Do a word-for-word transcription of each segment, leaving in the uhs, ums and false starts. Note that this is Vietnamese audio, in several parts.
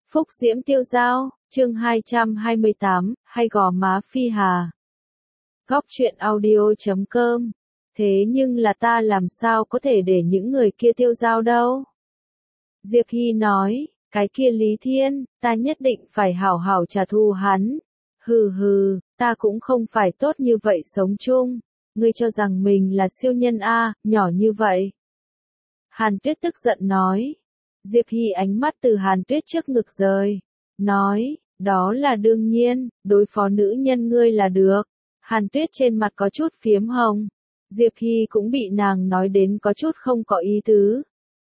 Phúc diễm tiêu dao, chương hai trăm hai mươi tám, hay gò má phi hà. Góc truyện audio chấm com. Thế nhưng là ta làm sao có thể để những người kia tiêu dao đâu? Diệp Hy nói, cái kia Lý Thiên, ta nhất định phải hảo hảo trả thù hắn. Hừ hừ, ta cũng không phải tốt như vậy sống chung. Ngươi cho rằng mình là siêu nhân a, nhỏ như vậy. Hàn Tuyết tức giận nói. Diệp Hy ánh mắt từ Hàn Tuyết trước ngực rời. Nói, đó là đương nhiên, đối phó nữ nhân ngươi là được. Hàn Tuyết trên mặt có chút phiếm hồng. Diệp Hy cũng bị nàng nói đến có chút không có ý tứ.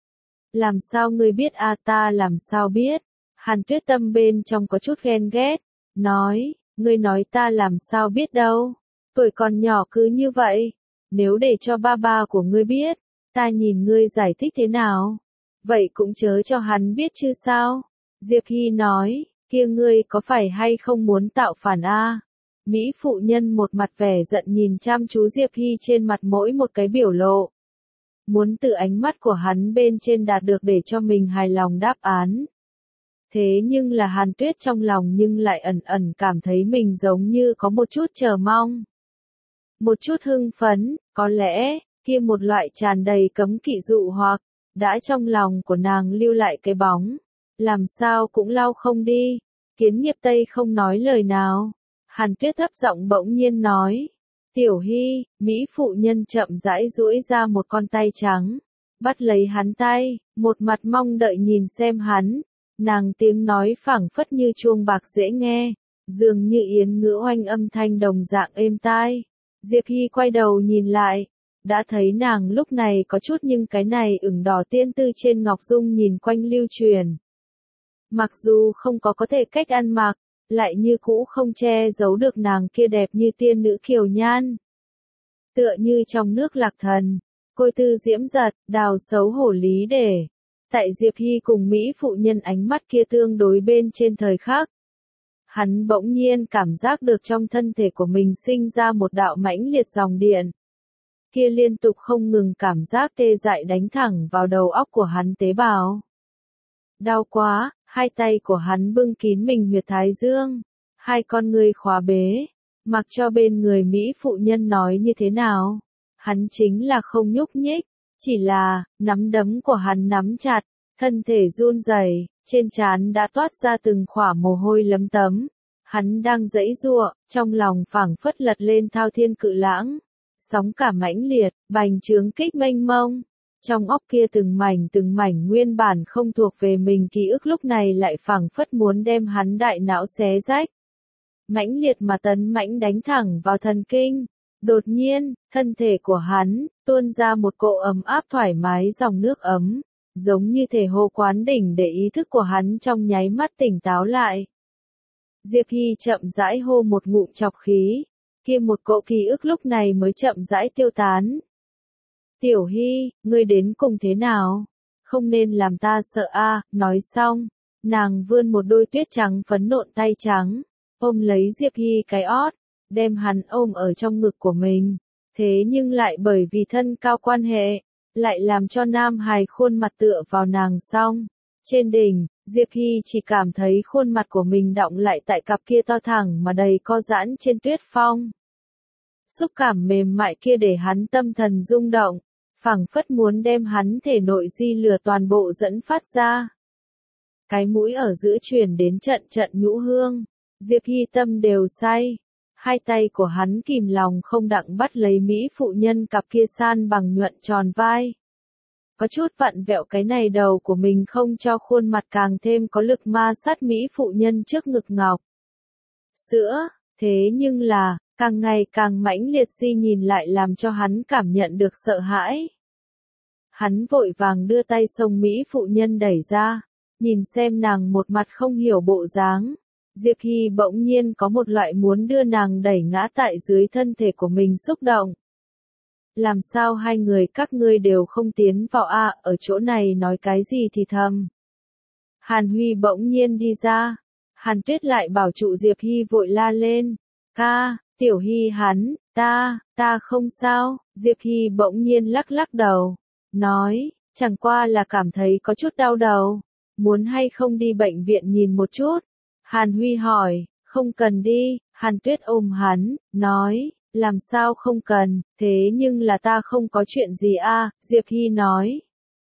Làm sao ngươi biết a, ta làm sao biết? Hàn Tuyết tâm bên trong có chút ghen ghét. Nói, ngươi nói ta làm sao biết đâu. Tuổi còn nhỏ cứ như vậy. Nếu để cho ba ba của ngươi biết, ta nhìn ngươi giải thích thế nào? Vậy cũng chớ cho hắn biết chứ sao? Diệp Hy nói, kia ngươi có phải hay không muốn tạo phản a? Mỹ phụ nhân một mặt vẻ giận nhìn chăm chú Diệp Hy trên mặt mỗi một cái biểu lộ. Muốn từ ánh mắt của hắn bên trên đạt được để cho mình hài lòng đáp án. Thế nhưng là Hàn Tuyết trong lòng nhưng lại ẩn ẩn cảm thấy mình giống như có một chút chờ mong. Một chút hưng phấn, có lẽ, kia một loại tràn đầy cấm kỵ dụ hoặc, đã trong lòng của nàng lưu lại cái bóng. Làm sao cũng lau không đi. Kiến Nghiệp Tây không nói lời nào. Hàn Tuyết thấp giọng bỗng nhiên nói. Tiểu Hy, Mỹ phụ nhân chậm rãi duỗi ra một con tay trắng. Bắt lấy hắn tay, một mặt mong đợi nhìn xem hắn. Nàng tiếng nói phảng phất như chuông bạc dễ nghe. Dường như yến ngữ oanh âm thanh đồng dạng êm tai. Diệp Hy quay đầu nhìn lại. Đã thấy nàng lúc này có chút nhưng cái này ửng đỏ tiên tư trên ngọc dung nhìn quanh lưu truyền. Mặc dù không có có thể cách ăn mặc, lại như cũ không che giấu được nàng kia đẹp như tiên nữ kiều nhan. Tựa như trong nước lạc thần, côi tư diễm giật, đào xấu hổ lý để. Tại Diệp Hy cùng Mỹ phụ nhân ánh mắt kia tương đối bên trên thời khắc. Hắn bỗng nhiên cảm giác được trong thân thể của mình sinh ra một đạo mãnh liệt dòng điện. Kia liên tục không ngừng cảm giác tê dại đánh thẳng vào đầu óc của hắn tế bào. Đau quá, hai tay của hắn bưng kín mình huyệt thái dương, hai con ngươi khóa bế, mặc cho bên người Mỹ phụ nhân nói như thế nào, hắn chính là không nhúc nhích, chỉ là, nắm đấm của hắn nắm chặt, thân thể run rẩy, trên trán đã toát ra từng khỏa mồ hôi lấm tấm, hắn đang giãy giụa, trong lòng phảng phất lật lên thao thiên cự lãng. Sóng cả mãnh liệt, bành trướng kích mênh mông. Trong óc kia từng mảnh từng mảnh nguyên bản không thuộc về mình ký ức lúc này lại phảng phất muốn đem hắn đại não xé rách. Mãnh liệt mà tấn mãnh đánh thẳng vào thần kinh. Đột nhiên, thân thể của hắn, tuôn ra một cỗ ấm áp thoải mái dòng nước ấm. Giống như thể hồ quán đỉnh để ý thức của hắn trong nháy mắt tỉnh táo lại. Diệp Hy chậm rãi hô một ngụm chọc khí. Kia một cỗ ký ức lúc này mới chậm rãi tiêu tán. Tiểu Hy, ngươi đến cùng thế nào? Không nên làm ta sợ a. Nói xong, nàng vươn một đôi tuyết trắng phấn nộn tay trắng, ôm lấy Diệp Hy cái ót, đem hắn ôm ở trong ngực của mình. Thế nhưng lại bởi vì thân cao quan hệ, lại làm cho nam hài khuôn mặt tựa vào nàng xong. Trên đỉnh, Diệp Hy chỉ cảm thấy khuôn mặt của mình đọng lại tại cặp kia to thẳng mà đầy co giãn trên tuyết phong. Xúc cảm mềm mại kia để hắn tâm thần rung động, phảng phất muốn đem hắn thể nội di lửa toàn bộ dẫn phát ra. Cái mũi ở giữa truyền đến trận trận nhũ hương, Diệp Hy tâm đều say. Hai tay của hắn kìm lòng không đặng bắt lấy Mỹ phụ nhân cặp kia san bằng nhuận tròn vai. Có chút vặn vẹo cái này đầu của mình không cho khuôn mặt càng thêm có lực ma sát Mỹ phụ nhân trước ngực ngọc. Sữa, thế nhưng là, càng ngày càng mãnh liệt di nhìn lại làm cho hắn cảm nhận được sợ hãi. Hắn vội vàng đưa tay xông Mỹ phụ nhân đẩy ra, nhìn xem nàng một mặt không hiểu bộ dáng. Diệp Hy bỗng nhiên có một loại muốn đưa nàng đẩy ngã tại dưới thân thể của mình xúc động. Làm sao hai người các ngươi đều không tiến vào a, ở chỗ này nói cái gì thì thầm. Hàn Huy bỗng nhiên đi ra. Hàn Tuyết lại bảo trụ Diệp Hy vội la lên. Ca, Tiểu Hy hắn, ta, ta không sao. Diệp Hy bỗng nhiên lắc lắc đầu. Nói, chẳng qua là cảm thấy có chút đau đầu. muốn hay không đi bệnh viện nhìn một chút? Hàn Huy hỏi, không cần đi, Hàn Tuyết ôm hắn, nói, làm sao không cần, thế nhưng là ta không có chuyện gì a, Diệp Hy nói.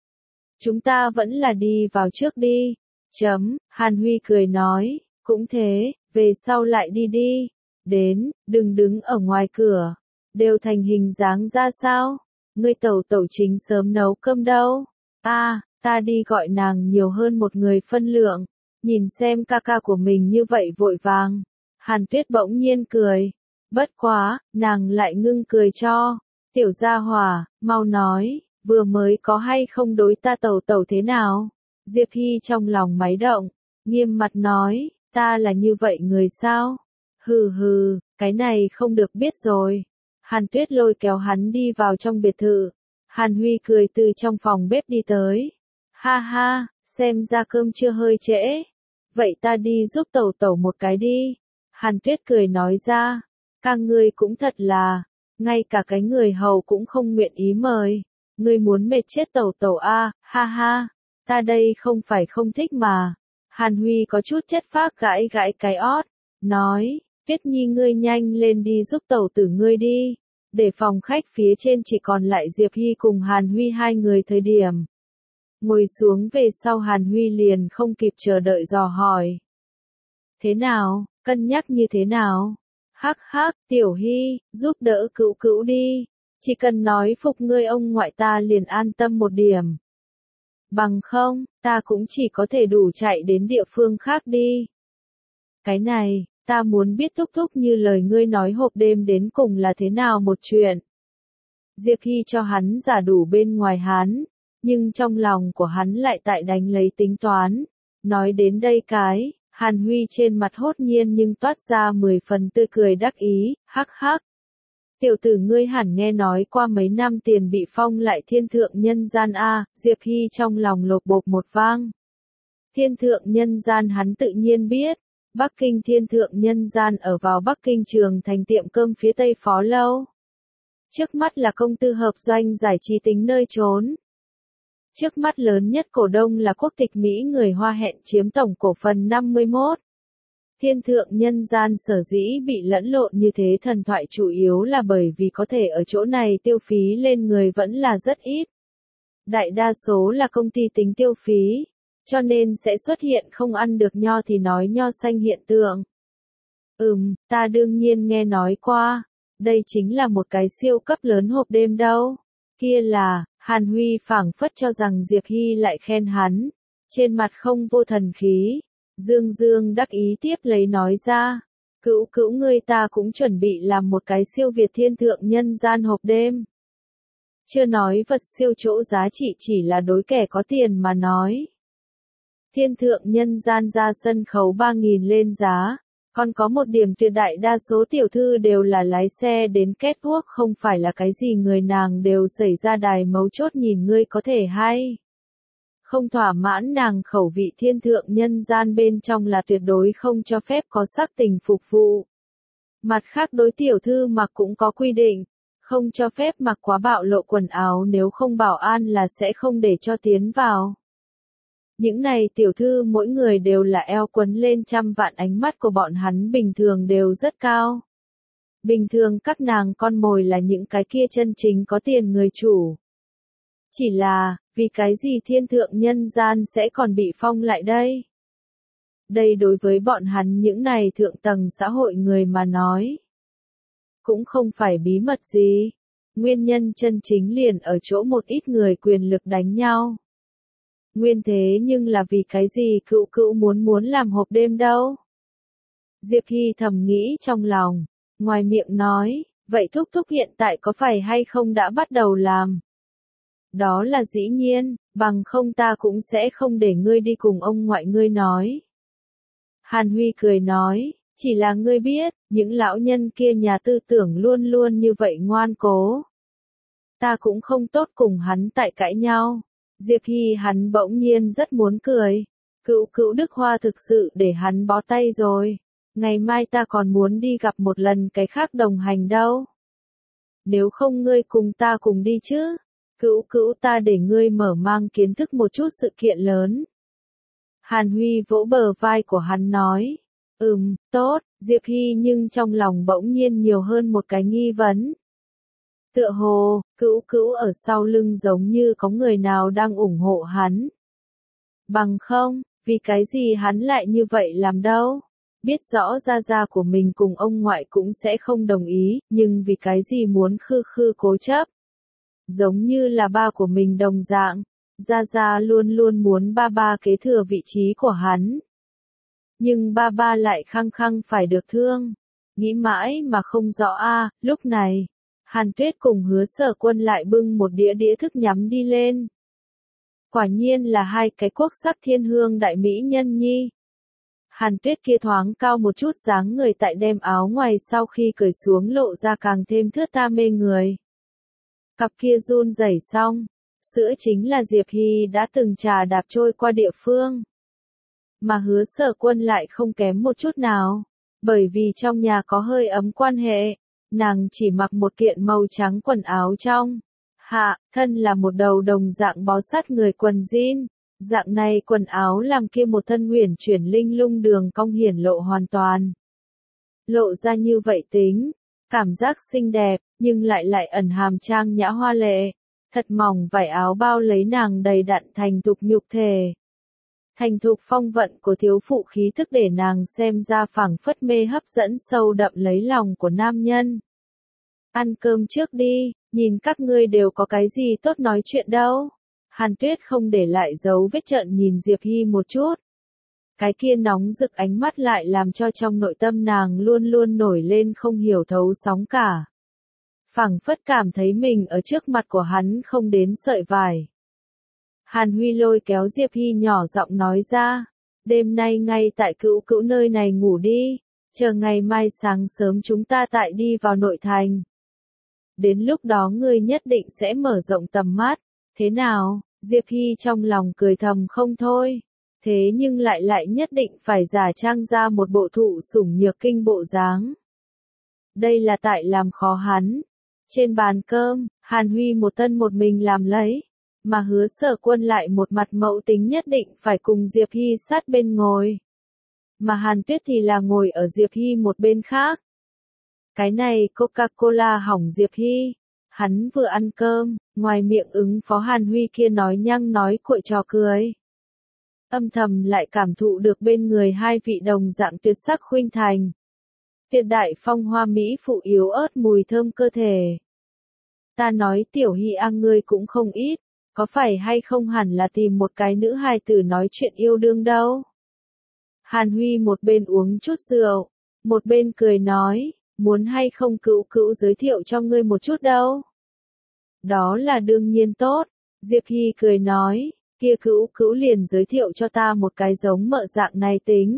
Chúng ta vẫn là đi vào trước đi. Chấm, Hàn Huy cười nói, cũng thế, về sau lại đi đi. Đến, đừng đứng ở ngoài cửa. Đều thành hình dáng ra sao? Ngươi tẩu tẩu chính sớm nấu cơm đâu? A, ta đi gọi nàng nhiều hơn một người phân lượng. Nhìn xem ca ca của mình như vậy vội vàng. Hàn Tuyết bỗng nhiên cười. Bất quá, nàng lại ngưng cười cho. Tiểu gia hỏa, mau nói, vừa mới có hay không đối ta tẩu tẩu thế nào? Diệp Hy trong lòng máy động, nghiêm mặt nói, ta là như vậy người sao? Hừ hừ, cái này không được biết rồi. Hàn Tuyết lôi kéo hắn đi vào trong biệt thự. Hàn Huy cười từ trong phòng bếp đi tới. Ha ha, xem ra cơm chưa hơi trễ. Vậy ta đi giúp tẩu tẩu một cái đi. Hàn Tuyết cười nói ra. Các ngươi cũng thật là, ngay cả cái người hầu cũng không nguyện ý mời. Ngươi muốn mệt chết tẩu tẩu a, ha ha. Ta đây không phải không thích mà. Hàn Huy có chút chất phác gãi gãi cái ót. Nói, Tuyết Nhi ngươi nhanh lên đi giúp tẩu tử ngươi đi. Để phòng khách phía trên chỉ còn lại Diệp Hy cùng Hàn Huy hai người thời điểm. Ngồi xuống về sau Hàn Huy liền không kịp chờ đợi dò hỏi. Thế nào, cân nhắc như thế nào? Hắc hắc, Tiểu Hy, giúp đỡ cữu cữu đi. Chỉ cần nói phục ngươi ông ngoại ta liền an tâm một điểm. Bằng không, ta cũng chỉ có thể đủ chạy đến địa phương khác đi. Cái này, ta muốn biết thúc thúc như lời ngươi nói hộp đêm đến cùng là thế nào một chuyện. Diệp Hy cho hắn giả đủ bên ngoài hắn, nhưng trong lòng của hắn lại tại đánh lấy tính toán. Nói đến đây cái, Hàn Huy trên mặt hốt nhiên nhưng toát ra mười phần tươi cười đắc ý, hắc hắc. Tiểu tử ngươi hẳn nghe nói qua mấy năm tiền bị phong lại thiên thượng nhân gian a, Diệp Hy trong lòng lột bột một vang. Thiên thượng nhân gian hắn tự nhiên biết, Bắc Kinh thiên thượng nhân gian ở vào Bắc Kinh trường thành tiệm cơm phía tây phó lâu. Trước mắt là công tư hợp doanh giải trí tính nơi trốn. Trước mắt lớn nhất cổ đông là quốc tịch Mỹ người Hoa hẹn chiếm tổng cổ phần năm mươi mốt. Thiên thượng nhân gian sở dĩ bị lẫn lộn như thế thần thoại chủ yếu là bởi vì có thể ở chỗ này tiêu phí lên người vẫn là rất ít. Đại đa số là công ty tính tiêu phí, cho nên sẽ xuất hiện không ăn được nho thì nói nho xanh hiện tượng. Ừm, ta đương nhiên nghe nói qua, đây chính là một cái siêu cấp lớn hộp đêm đâu. Kia là, Hàn Huy phảng phất cho rằng Diệp Hy lại khen hắn, trên mặt không vô thần khí. Dương Dương đắc ý tiếp lấy nói ra, cữu cữu ngươi ta cũng chuẩn bị làm một cái siêu việt thiên thượng nhân gian hộp đêm. Chưa nói vật siêu chỗ giá trị chỉ là đối kẻ có tiền mà nói. Thiên thượng nhân gian ra sân khấu ba nghìn lên giá, còn có một điểm tuyệt đại đa số tiểu thư đều là lái xe đến catwalk không phải là cái gì người nàng đều xảy ra đài mấu chốt nhìn ngươi có thể hay. Không thỏa mãn nàng khẩu vị thiên thượng nhân gian bên trong là tuyệt đối không cho phép có sắc tình phục vụ. Mặt khác đối tiểu thư mặc cũng có quy định, không cho phép mặc quá bạo lộ quần áo nếu không bảo an là sẽ không để cho tiến vào. Những này tiểu thư mỗi người đều là eo quấn lên trăm vạn ánh mắt của bọn hắn bình thường đều rất cao. Bình thường các nàng con mồi là những cái kia chân chính có tiền người chủ. Chỉ là, vì cái gì thiên thượng nhân gian sẽ còn bị phong lại đây? Đây đối với bọn hắn những này thượng tầng xã hội người mà nói. Cũng không phải bí mật gì. Nguyên nhân chân chính liền ở chỗ một ít người quyền lực đánh nhau. Nguyên thế nhưng là vì cái gì cựu cựu muốn muốn làm hộp đêm đâu? Diệp Hy thầm nghĩ trong lòng, ngoài miệng nói, vậy thúc thúc hiện tại có phải hay không đã bắt đầu làm? Đó là dĩ nhiên, bằng không ta cũng sẽ không để ngươi đi cùng ông ngoại ngươi nói. Hàn Huy cười nói, chỉ là ngươi biết, những lão nhân kia nhà tư tưởng luôn luôn như vậy ngoan cố. Ta cũng không tốt cùng hắn tại cãi nhau. Diệp Hy hắn bỗng nhiên rất muốn cười. Cựu cựu Đức Hoa thực sự để hắn bó tay rồi. Ngày mai ta còn muốn đi gặp một lần cái khác đồng hành đâu. Nếu không ngươi cùng ta cùng đi chứ. Cữu cữu ta để ngươi mở mang kiến thức một chút sự kiện lớn. Hàn Huy vỗ bờ vai của hắn nói. Ừm, tốt, Diệp Hy nhưng trong lòng bỗng nhiên nhiều hơn một cái nghi vấn. Tựa hồ, Cữu Cữu ở sau lưng giống như có người nào đang ủng hộ hắn. Bằng không, vì cái gì hắn lại như vậy làm đâu? Biết rõ gia gia của mình cùng ông ngoại cũng sẽ không đồng ý, nhưng vì cái gì muốn khư khư cố chấp? Giống như là ba của mình đồng dạng, gia gia luôn luôn muốn ba ba kế thừa vị trí của hắn. Nhưng ba ba lại khăng khăng phải được thương. Nghĩ mãi mà không rõ a. À, lúc này, Hàn Tuyết cùng Hứa Sở Quân lại bưng một đĩa đĩa thức nhắm đi lên. Quả nhiên là hai cái quốc sắc thiên hương đại mỹ nhân nhi. Hàn Tuyết kia thoáng cao một chút dáng người tại đem áo ngoài sau khi cởi xuống lộ ra càng thêm thướt tha mê người. Cặp kia run rẩy xong, sữa chính là Diệp Hy đã từng trà đạp trôi qua địa phương. Mà Hứa Sở Quân lại không kém một chút nào, bởi vì trong nhà có hơi ấm quan hệ, nàng chỉ mặc một kiện màu trắng quần áo trong. Hạ, thân là một đầu đồng dạng bó sát người quần jean, dạng này quần áo làm kia một thân huyền chuyển linh lung đường cong hiển lộ hoàn toàn. Lộ ra như vậy tính, cảm giác xinh đẹp, nhưng lại lại ẩn hàm trang nhã hoa lệ, thật mỏng vải áo bao lấy nàng đầy đặn thành thục nhục thể. Thành thục phong vận của thiếu phụ khí thức để nàng xem ra phảng phất mê hấp dẫn sâu đậm lấy lòng của nam nhân. Ăn cơm trước đi, nhìn các ngươi đều có cái gì tốt nói chuyện đâu. Hàn Tuyết không để lại dấu vết trợn nhìn Diệp Hy một chút. Cái kia nóng rực ánh mắt lại làm cho trong nội tâm nàng luôn luôn nổi lên không hiểu thấu sóng cả. Phảng phất cảm thấy mình ở trước mặt của hắn không đến sợi vải. Hàn Huy lôi kéo Diệp Hy nhỏ giọng nói ra, đêm nay ngay tại Cữu Cữu nơi này ngủ đi, chờ ngày mai sáng sớm chúng ta tại đi vào nội thành. Đến lúc đó ngươi nhất định sẽ mở rộng tầm mắt, thế nào? Diệp Hy trong lòng cười thầm không thôi, thế nhưng lại lại nhất định phải giả trang ra một bộ thụ sủng nhược kinh bộ dáng. Đây là tại làm khó hắn. Trên bàn cơm, Hàn Huy một thân một mình làm lấy, mà Hứa Sở Quân lại một mặt mẫu tính nhất định phải cùng Diệp Hy sát bên ngồi. Mà Hàn Tuyết thì là ngồi ở Diệp Hy một bên khác. Cái này Coca-Cola hỏng Diệp Hy. Hắn vừa ăn cơm, ngoài miệng ứng phó Hàn Huy kia nói nhăng nói cuội trò cười. Âm thầm lại cảm thụ được bên người hai vị đồng dạng tuyệt sắc khuynh thành. Tuyệt đại phong hoa mỹ phụ yếu ớt mùi thơm cơ thể. Ta nói Tiểu Hy a ngươi cũng không ít, có phải hay không hẳn là tìm một cái nữ hài tử nói chuyện yêu đương đâu. Hàn Huy một bên uống chút rượu, một bên cười nói, muốn hay không Cữu Cữu giới thiệu cho ngươi một chút đâu. Đó là đương nhiên tốt, Diệp Hy cười nói, kia Cữu Cữu liền giới thiệu cho ta một cái giống mợ dạng này tính.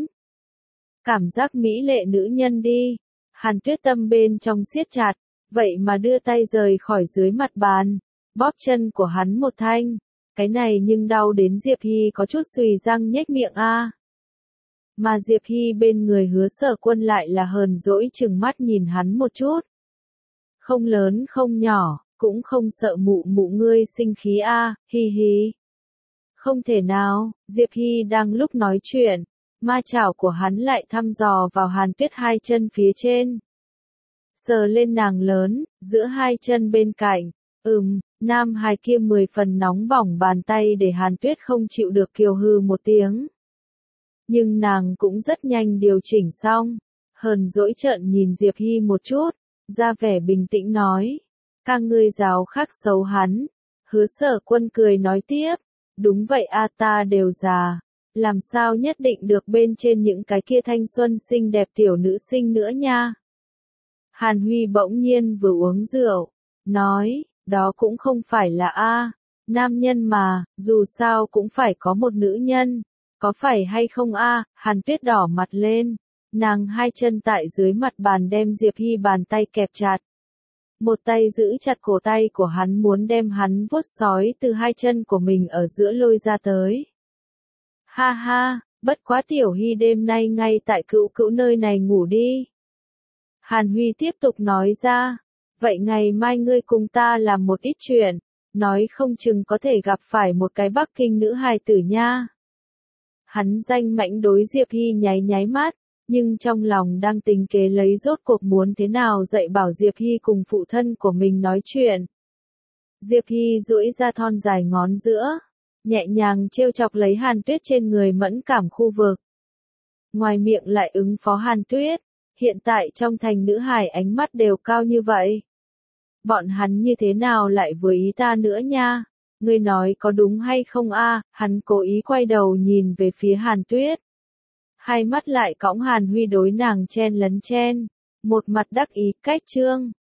Cảm giác mỹ lệ nữ nhân đi. Hàn Tuyết tâm bên trong siết chặt, vậy mà đưa tay rời khỏi dưới mặt bàn, bóp chân của hắn một thanh. Cái này nhưng đau đến Diệp Hy có chút xùy răng nhếch miệng a. Mà Diệp Hy bên người Hứa Sở Quân lại là hờn dỗi chừng mắt nhìn hắn một chút. Không lớn không nhỏ, cũng không sợ mụ mụ ngươi sinh khí a, hi hi. Không thể nào, Diệp Hy đang lúc nói chuyện, ma chảo của hắn lại thăm dò vào Hàn Tuyết hai chân phía trên. Sờ lên nàng lớn, giữa hai chân bên cạnh, ừm, nam hài kia mười phần nóng bỏng bàn tay để Hàn Tuyết không chịu được kiều hừ một tiếng. Nhưng nàng cũng rất nhanh điều chỉnh xong, hờn dỗi trợn nhìn Diệp Hy một chút, ra vẻ bình tĩnh nói, các ngươi giáo khắc xấu hắn. Hứa Sở Quân cười nói tiếp, đúng vậy a ta đều già, làm sao nhất định được bên trên những cái kia thanh xuân xinh đẹp tiểu nữ sinh nữa nha. Hàn Huy bỗng nhiên vừa uống rượu, nói, đó cũng không phải là a, nam nhân mà, dù sao cũng phải có một nữ nhân. Có phải hay không a? Hàn Tuyết đỏ mặt lên, nàng hai chân tại dưới mặt bàn đem Diệp Hy bàn tay kẹp chặt. Một tay giữ chặt cổ tay của hắn muốn đem hắn vuốt sói từ hai chân của mình ở giữa lôi ra tới. Ha ha, bất quá Tiểu Hy đêm nay ngay tại Cữu Cữu nơi này ngủ đi. Hàn Huy tiếp tục nói ra, vậy ngày mai ngươi cùng ta làm một ít chuyện, nói không chừng có thể gặp phải một cái Bắc Kinh nữ hài tử nha. Hắn danh mãnh đối Diệp Hy nháy nháy mắt, nhưng trong lòng đang tính kế lấy rốt cuộc muốn thế nào dạy bảo Diệp Hy cùng phụ thân của mình nói chuyện. Diệp Hy duỗi ra thon dài ngón giữa, nhẹ nhàng trêu chọc lấy Hàn Tuyết trên người mẫn cảm khu vực. Ngoài miệng lại ứng phó Hàn Tuyết, hiện tại trong thành nữ hài ánh mắt đều cao như vậy. Bọn hắn như thế nào lại với ý ta nữa nha? Ngươi nói có đúng hay không a? Hắn cố ý quay đầu nhìn về phía Hàn Tuyết. Hai mắt lại cõng Hàn Huy đối nàng chen lấn chen, một mặt đắc ý, cách trương.